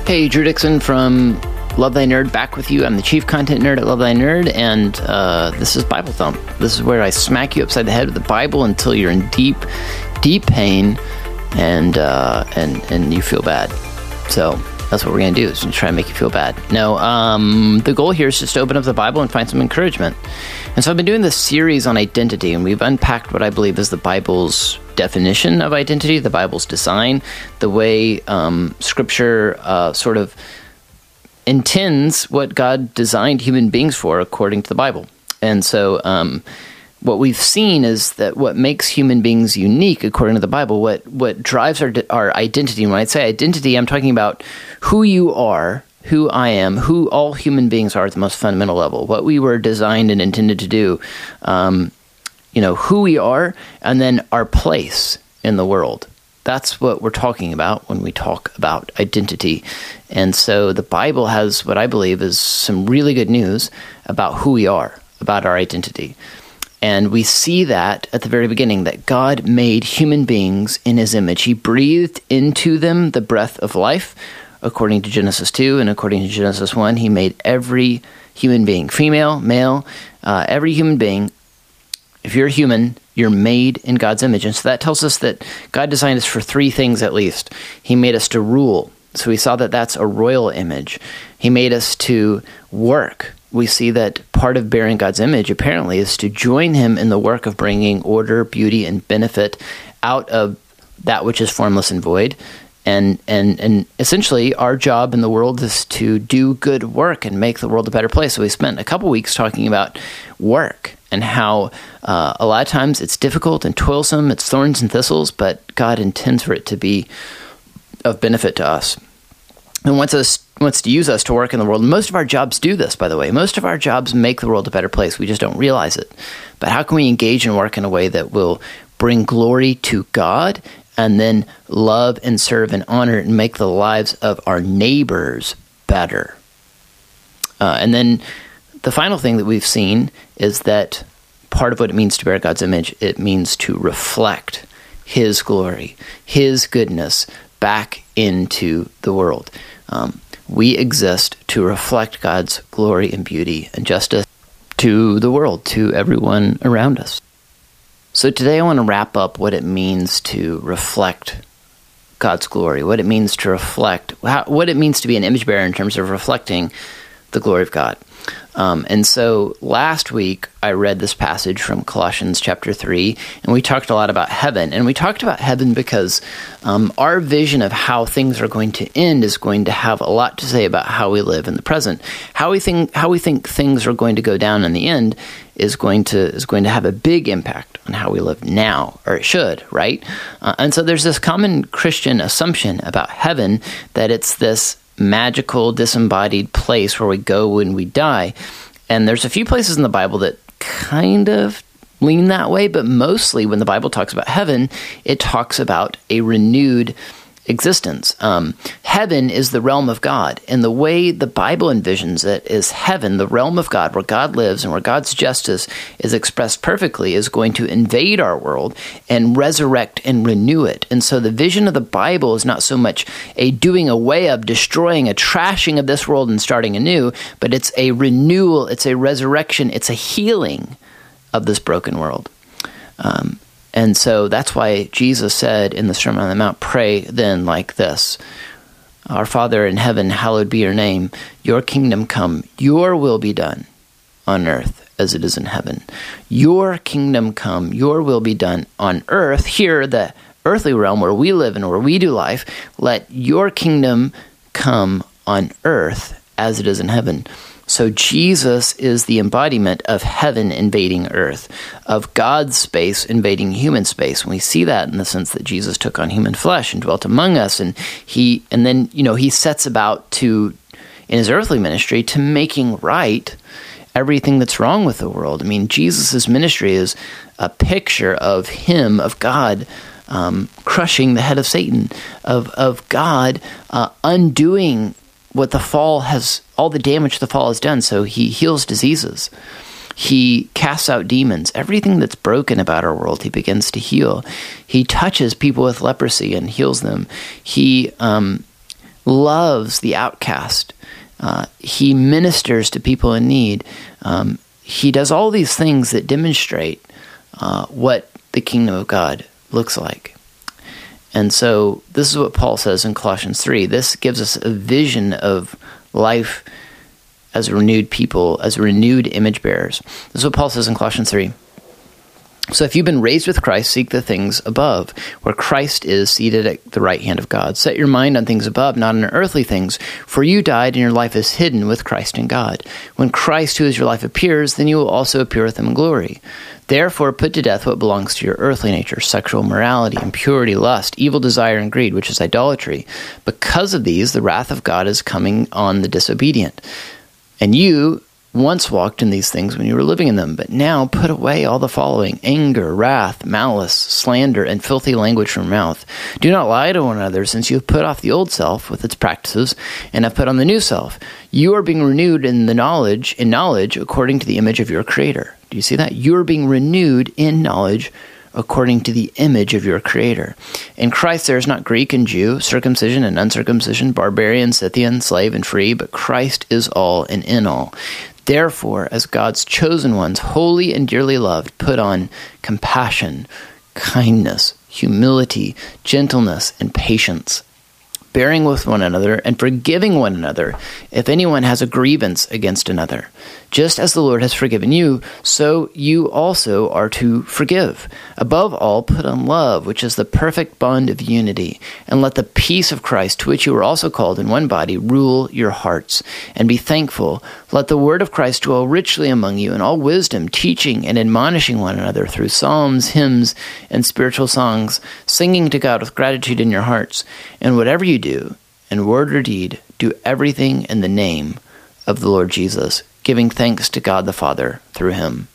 Hey, Drew Dixon from Love Thy Nerd back with you. I'm the chief content nerd at Love Thy Nerd, and this is Bible Thump. This is where I smack you upside the head with the Bible until you're in deep, deep pain and you feel bad. So that's what we're going to do, is try to make you feel bad. No, the goal here is just to open up the Bible and find some encouragement. And so I've been doing this series on identity, and we've unpacked what I believe is the Bible's definition of identity, the Bible's design, the way Scripture sort of intends what God designed human beings for according to the Bible. And so what we've seen is that what makes human beings unique according to the Bible, what drives our identity, and when I say identity, I'm talking about who you are, who I am, who all human beings are at the most fundamental level, what we were designed and intended to do, who we are, and then our place in the world. That's what we're talking about when we talk about identity. And so the Bible has what I believe is some really good news about who we are, about our identity. And we see that at the very beginning, that God made human beings in his image. He breathed into them the breath of life, according to Genesis 2, and according to Genesis 1, he made every human being, female, male, every human being. If you're human, you're made in God's image. And so that tells us that God designed us for three things at least. He made us to rule. So we saw that that's a royal image. He made us to work. We see that part of bearing God's image, apparently, is to join him in the work of bringing order, beauty, and benefit out of that which is formless and void. And essentially, our job in the world is to do good work and make the world a better place. So we spent a couple weeks talking about work and how a lot of times it's difficult and toilsome, it's thorns and thistles, but God intends for it to be of benefit to us. And wants to use us to work in the world. Most of our jobs do this, by the way. Most of our jobs make the world a better place. We just don't realize it. But how can we engage and work in a way that will bring glory to God and then love and serve and honor and make the lives of our neighbors better? And then the final thing that we've seen is that part of what it means to bear God's image, it means to reflect his glory, his goodness back into the world. We exist to reflect God's glory and beauty and justice to the world, to everyone around us. So today I want to wrap up what it means to reflect God's glory, what it means to reflect, what it means to be an image bearer in terms of reflecting the glory of God. And so last week I read this passage from Colossians chapter 3, and we talked a lot about heaven. And we talked about heaven because our vision of how things are going to end is going to have a lot to say about how we live in the present. How we think things are going to go down in the end is going to have a big impact on how we live now, or it should, right? And so there's this common Christian assumption about heaven that it's this magical, disembodied place where we go when we die. And there's a few places in the Bible that kind of lean that way, but mostly when the Bible talks about heaven, it talks about a renewed existence. Heaven is the realm of God, and the way the Bible envisions it is heaven, the realm of God, where God lives and where God's justice is expressed perfectly, is going to invade our world and resurrect and renew it. And so the vision of the Bible is not so much a doing away of, destroying, a trashing of this world and starting anew, but it's a renewal, it's a resurrection, it's a healing of this broken world. And so that's why Jesus said in the Sermon on the Mount, pray then like this: Our Father in heaven, hallowed be your name. Your kingdom come. Your will be done on earth as it is in heaven. Your kingdom come. Your will be done on earth, here, the earthly realm where we live and where we do life. Let your kingdom come on earth as it is in heaven. So Jesus is the embodiment of heaven invading earth, of God's space invading human space. And we see that in the sense that Jesus took on human flesh and dwelt among us. And then he sets about to, in his earthly ministry, to making right everything that's wrong with the world. I mean, Jesus' ministry is a picture of him, of God, crushing the head of Satan, of God undoing what the fall has, all the damage the fall has done. So he heals diseases. He casts out demons. Everything that's broken about our world, he begins to heal. He touches people with leprosy and heals them. He loves the outcast. He ministers to people in need. He does all these things that demonstrate what the kingdom of God looks like. And so this is what Paul says in Colossians 3. This gives us a vision of life as a renewed people, as renewed image bearers. This is what Paul says in Colossians 3. So if you've been raised with Christ, seek the things above, where Christ is seated at the right hand of God. Set your mind on things above, not on earthly things, for you died and your life is hidden with Christ in God. When Christ, who is your life, appears, then you will also appear with him in glory. Therefore put to death what belongs to your earthly nature, sexual immorality, impurity, lust, evil desire, and greed, which is idolatry. Because of these, the wrath of God is coming on the disobedient. And you once walked in these things when you were living in them, but now put away all the following: anger, wrath, malice, slander, and filthy language from your mouth. Do not lie to one another, since you have put off the old self with its practices and have put on the new self. You are being renewed in knowledge according to the image of your Creator. Do you see that? You are being renewed in knowledge according to the image of your Creator. In Christ there is not Greek and Jew, circumcision and uncircumcision, barbarian, Scythian, slave and free, but Christ is all and in all. Therefore, as God's chosen ones, holy and dearly loved, put on compassion, kindness, humility, gentleness, and patience, bearing with one another and forgiving one another if anyone has a grievance against another. Just as the Lord has forgiven you, so you also are to forgive. Above all, put on love, which is the perfect bond of unity, and let the peace of Christ, to which you were also called in one body, rule your hearts. And be thankful. Let the word of Christ dwell richly among you in all wisdom, teaching and admonishing one another through psalms, hymns, and spiritual songs, singing to God with gratitude in your hearts. And whatever you do, in word or deed, do everything in the name of the Lord Jesus, giving thanks to God the Father through him.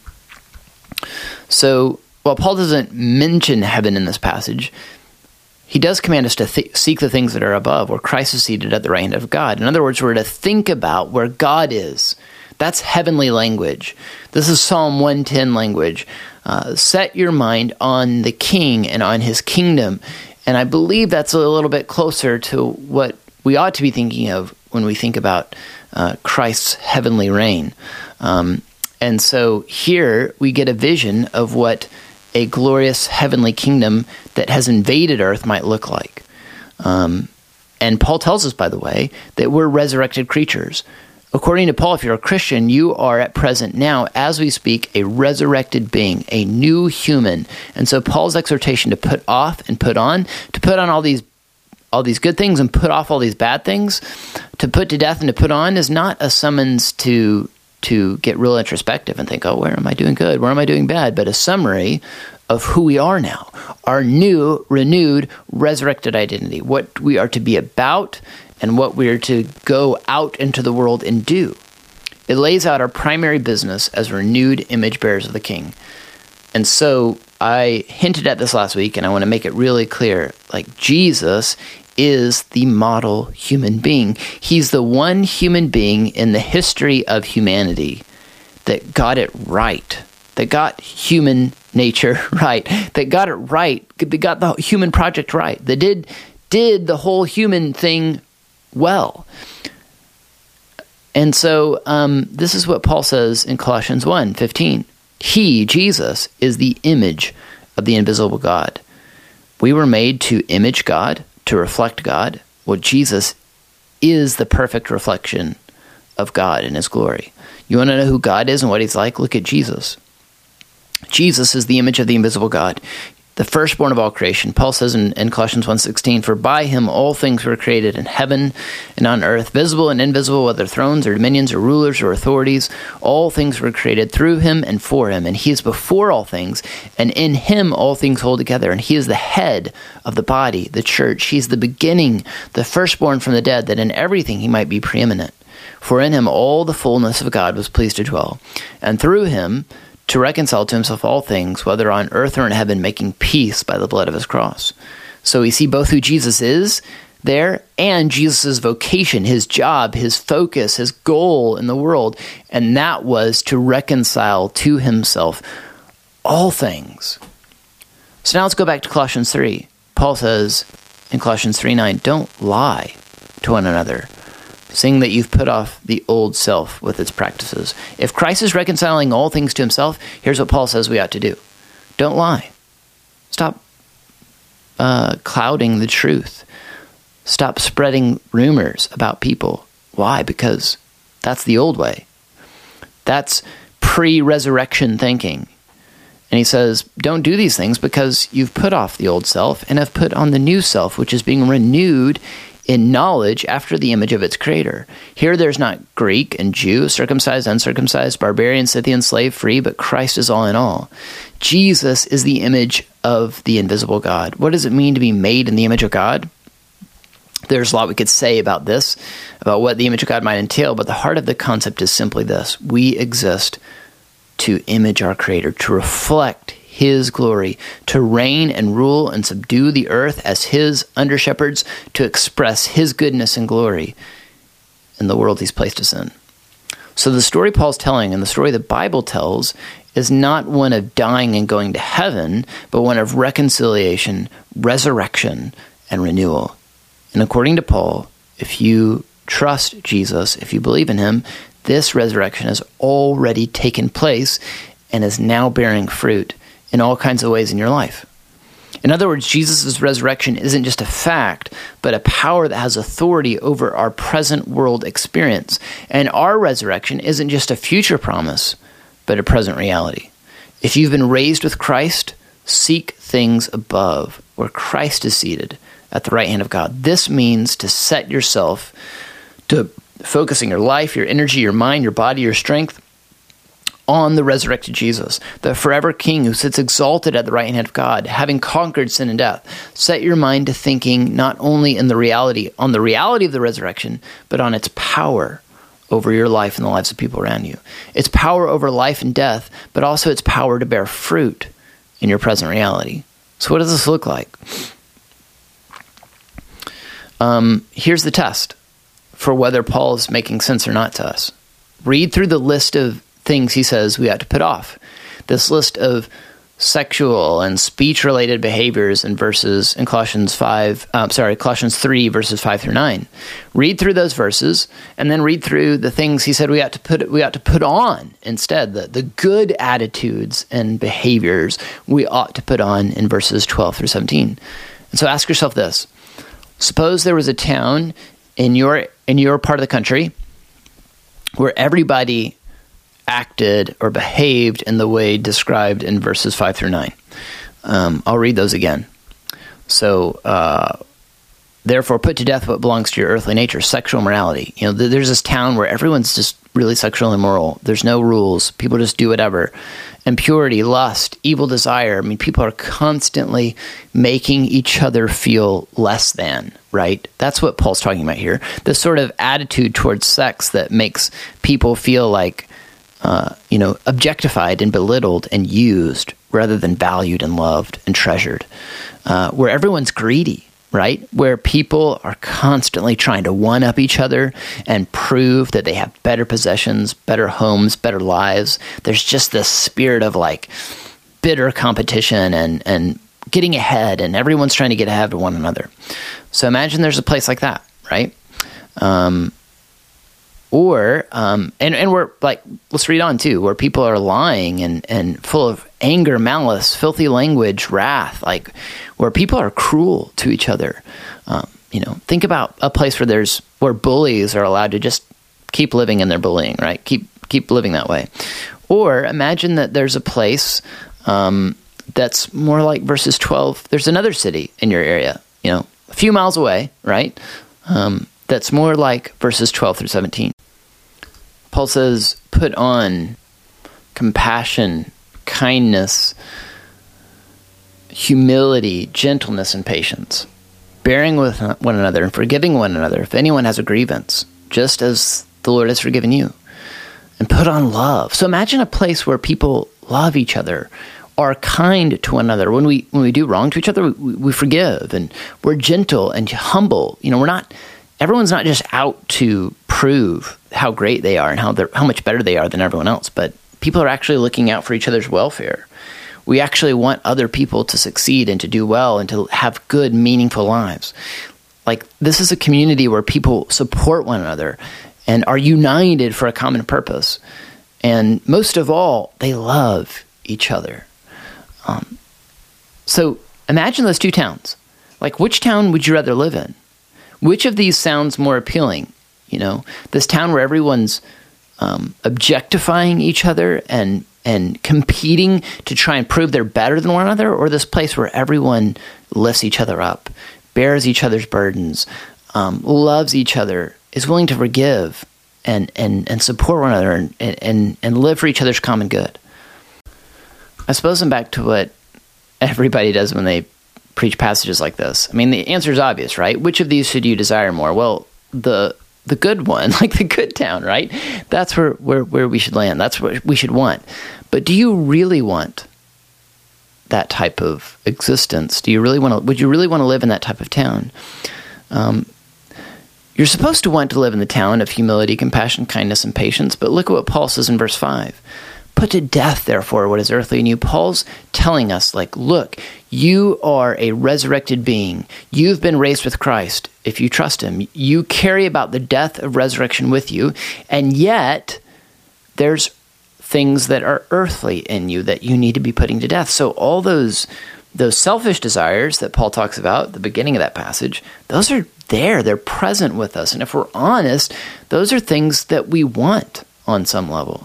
So, while Paul doesn't mention heaven in this passage, he does command us to seek the things that are above, where Christ is seated at the right hand of God. In other words, we're to think about where God is. That's heavenly language. This is Psalm 110 language. Set your mind on the King and on his kingdom. And I believe that's a little bit closer to what we ought to be thinking of when we think about Christ's heavenly reign. And so here we get a vision of what a glorious heavenly kingdom that has invaded earth might look like. And Paul tells us, by the way, that we're resurrected creatures. According to Paul, if you're a Christian, you are at present now, as we speak, a resurrected being, a new human. And so Paul's exhortation to put off and put on all these good things and put off all these bad things, to put to death and to put on, is not a summons to get real introspective and think, oh, where am I doing good? Where am I doing bad? But a summary of who we are now, our new, renewed, resurrected identity, what we are to be about and what we are to go out into the world and do. It lays out our primary business as renewed image bearers of the King. And so I hinted at this last week, and I want to make it really clear. Like, Jesus is the model human being. He's the one human being in the history of humanity that got it right, that got human nature right, that got it right, that got the human project right, that did the whole human thing well. And so this is what Paul says in Colossians 1:15. He, Jesus, is the image of the invisible God. We were made to image God, to reflect God. Well, Jesus is the perfect reflection of God in his glory. You want to know who God is and what he's like? Look at Jesus. Jesus is the image of the invisible God, the firstborn of all creation. Paul says in Colossians 1:16, for by him all things were created in heaven and on earth, visible and invisible, whether thrones or dominions or rulers or authorities. All things were created through him and for him, and he is before all things, and in him all things hold together. And he is the head of the body, the church. He is the beginning, the firstborn from the dead, that in everything he might be preeminent. For in him all the fullness of God was pleased to dwell, and through him to reconcile to himself all things, whether on earth or in heaven, making peace by the blood of his cross. So we see both who Jesus is there and Jesus' vocation, his job, his focus, his goal in the world, and that was to reconcile to himself all things. So now let's go back to Colossians 3. Paul says in Colossians 3:9, don't lie to one another, seeing that you've put off the old self with its practices. If Christ is reconciling all things to himself, here's what Paul says we ought to do. Don't lie. Stop clouding the truth. Stop spreading rumors about people. Why? Because that's the old way. That's pre-resurrection thinking. And he says, don't do these things because you've put off the old self and have put on the new self, which is being renewed in knowledge after the image of its creator. Here there's not Greek and Jew, circumcised, uncircumcised, barbarian, Scythian, slave, free, but Christ is all in all. Jesus is the image of the invisible God. What does it mean to be made in the image of God? There's a lot we could say about this, about what the image of God might entail, but the heart of the concept is simply this. We exist to image our Creator, to reflect his glory, to reign and rule and subdue the earth as his under-shepherds, to express his goodness and glory in the world he's placed us in. So the story Paul's telling and the story the Bible tells is not one of dying and going to heaven, but one of reconciliation, resurrection, and renewal. And according to Paul, if you trust Jesus, if you believe in him, this resurrection has already taken place and is now bearing fruit in all kinds of ways in your life. In other words, Jesus' resurrection isn't just a fact, but a power that has authority over our present world experience. And our resurrection isn't just a future promise, but a present reality. If you've been raised with Christ, seek things above, where Christ is seated at the right hand of God. This means to set yourself to focusing your life, your energy, your mind, your body, your strength on the resurrected Jesus, the forever King who sits exalted at the right hand of God, having conquered sin and death. Set your mind to thinking not only on the reality of the resurrection, but on its power over your life and the lives of people around you. Its power over life and death, but also its power to bear fruit in your present reality. So what does this look like? Here's the test for whether Paul is making sense or not to us. Read through the list of things he says we ought to put off. This list of sexual and speech-related behaviors in Colossians 3, verses 5 through 9. Read through those verses, and then read through the things he said we ought to put on instead, the good attitudes and behaviors we ought to put on in verses 12 through 17. And so ask yourself this. Suppose there was a town in your part of the country where everybody acted or behaved in the way described in verses 5 through 9. I'll read those again. So, therefore, put to death what belongs to your earthly nature, sexual morality. There's this town where everyone's just really sexual and immoral. There's no rules. People just do whatever. Impurity, lust, evil desire. People are constantly making each other feel less than, right? That's what Paul's talking about here. This sort of attitude towards sex that makes people feel like, objectified and belittled and used rather than valued and loved and treasured. Where everyone's greedy, right? Where people are constantly trying to one-up each other and prove that they have better possessions, better homes, better lives. There's just this spirit of bitter competition and getting ahead, and everyone's trying to get ahead of one another. So imagine there's a place like that, right? And we're let's read on too, where people are lying and full of anger, malice, filthy language, wrath, where people are cruel to each other. Think about a place where bullies are allowed to just keep living in their bullying, right? Keep living that way. Or imagine that there's a place that's more like verses 12. There's another city in your area, a few miles away, right? That's more like verses 12 through 17. Paul says, put on compassion, kindness, humility, gentleness, and patience, bearing with one another and forgiving one another if anyone has a grievance, just as the Lord has forgiven you. And put on love. So imagine a place where people love each other, are kind to one another. When we do wrong to each other, we forgive, and we're gentle and humble. Everyone's not just out to prove how great they are and how much better they are than everyone else, but people are actually looking out for each other's welfare. We actually want other people to succeed and to do well and to have good, meaningful lives. Like, this is a community where people support one another and are united for a common purpose. And most of all, they love each other. So imagine those two towns. Like, which town would you rather live in? Which of these sounds more appealing? You know, this town where everyone's objectifying each other and competing to try and prove they're better than one another, or this place where everyone lifts each other up, bears each other's burdens, loves each other, is willing to forgive and support one another and live for each other's common good. I suppose I'm back to what everybody does when they preach passages like this. I mean, the answer is obvious, right? Which of these should you desire more? Well, the good one, like the good town, right? That's where we should land. That's what we should want. But do you really want that type of existence? Would you really want to live in that type of town? You're supposed to want to live in the town of humility, compassion, kindness, and patience, but look at what Paul says in verse 5. Put to death, therefore, what is earthly in you. Paul's telling us, like, look, you are a resurrected being. You've been raised with Christ if you trust him. You carry about the death of resurrection with you, and yet there's things that are earthly in you that you need to be putting to death. So all those selfish desires that Paul talks about at the beginning of that passage, those are there. They're present with us. And if we're honest, those are things that we want on some level.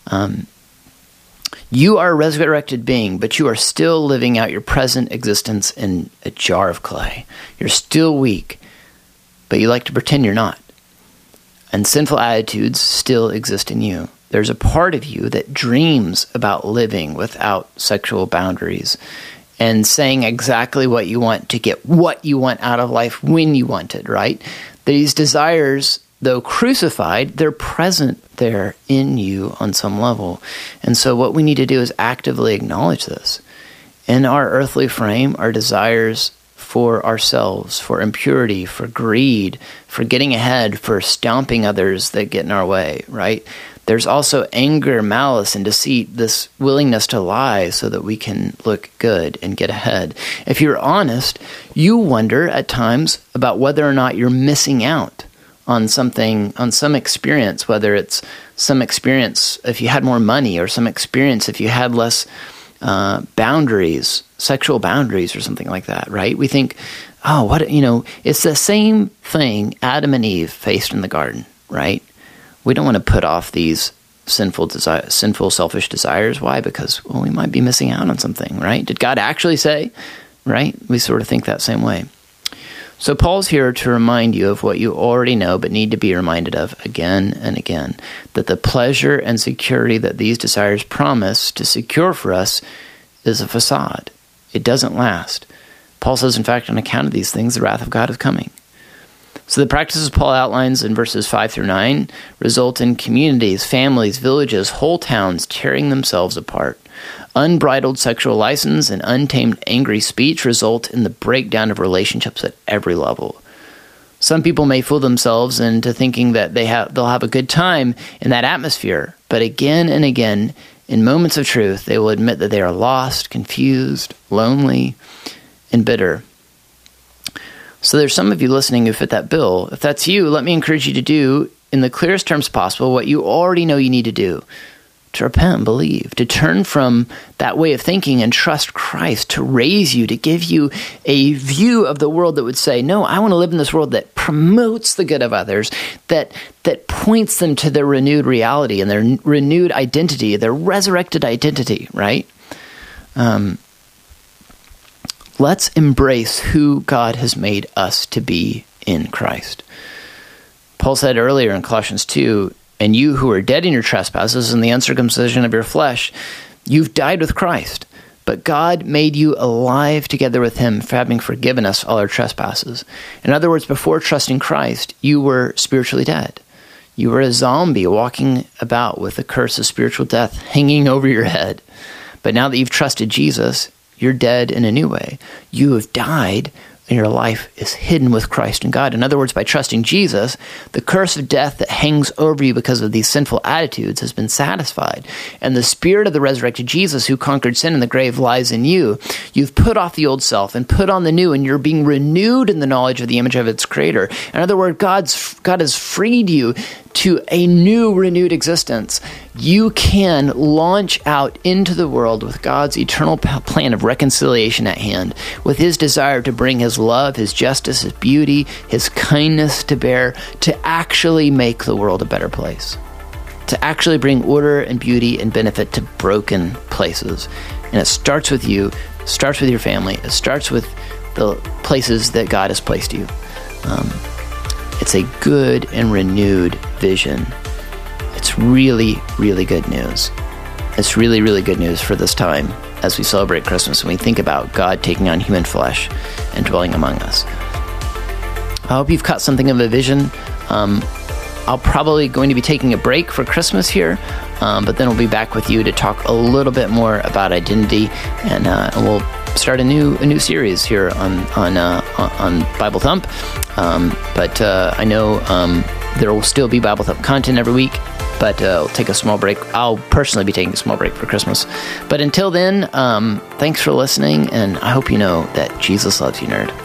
You are a resurrected being, but you are still living out your present existence in a jar of clay. You're still weak, but you like to pretend you're not. And sinful attitudes still exist in you. There's a part of you that dreams about living without sexual boundaries and saying exactly what you want to get what you want out of life when you want it, right? These desires, though crucified, they're present there in you on some level. And so what we need to do is actively acknowledge this. In our earthly frame, our desires for ourselves, for impurity, for greed, for getting ahead, for stomping others that get in our way, right? There's also anger, malice, and deceit, this willingness to lie so that we can look good and get ahead. If you're honest, you wonder at times about whether or not you're missing out on something, on some experience, whether it's some experience if you had more money, or some experience if you had less boundaries, sexual boundaries or something like that, right? We think, oh, it's the same thing Adam and Eve faced in the garden, right? We don't want to put off these sinful, selfish desires. Why? Because, we might be missing out on something, right? Did God actually say, right? We sort of think that same way. So Paul's here to remind you of what you already know but need to be reminded of again and again, that the pleasure and security that these desires promise to secure for us is a facade. It doesn't last. Paul says, in fact, on account of these things, the wrath of God is coming. So the practices Paul outlines in verses 5 through 9 result in communities, families, villages, whole towns tearing themselves apart. Unbridled sexual license and untamed angry speech result in the breakdown of relationships at every level. Some people may fool themselves into thinking that they'll have a good time in that atmosphere, but again and again, in moments of truth, they will admit that they are lost, confused, lonely, and bitter. So there's some of you listening who fit that bill. If that's you, let me encourage you to do, in the clearest terms possible, what you already know you need to do. To repent and believe, to turn from that way of thinking and trust Christ, to raise you, to give you a view of the world that would say, no, I want to live in this world that promotes the good of others, that points them to their renewed reality and their renewed identity, their resurrected identity, right? Let's embrace who God has made us to be in Christ. Paul said earlier in Colossians 2, and you who are dead in your trespasses and the uncircumcision of your flesh, you've died with Christ. But God made you alive together with him, having forgiven us all our trespasses. In other words, before trusting Christ, you were spiritually dead. You were a zombie walking about with the curse of spiritual death hanging over your head. But now that you've trusted Jesus, you're dead in a new way. You have died your life is hidden with Christ and God. In other words, by trusting Jesus, the curse of death that hangs over you because of these sinful attitudes has been satisfied. And the spirit of the resurrected Jesus who conquered sin in the grave lies in you. You've put off the old self and put on the new, and you're being renewed in the knowledge of the image of its creator. In other words, God has freed you to a new, renewed existence. You can launch out into the world with God's eternal plan of reconciliation at hand, with his desire to bring his love, his justice, his beauty, his kindness to bear, to actually make the world a better place, to actually bring order and beauty and benefit to broken places. And it starts with you, starts with your family, it starts with the places that God has placed you. It's a good and renewed vision. It's really, really good news. It's really, really good news for this time as we celebrate Christmas and we think about God taking on human flesh and dwelling among us. I hope you've caught something of a vision. I'll probably going to be taking a break for Christmas here, but then we'll be back with you to talk a little bit more about identity, and we'll start a new series here on Bible Thump. But I know there will still be Bible Thump content every week, but I'll take a small break. I'll personally be taking a small break for Christmas. But until then, thanks for listening, and I hope you know that Jesus loves you, nerd.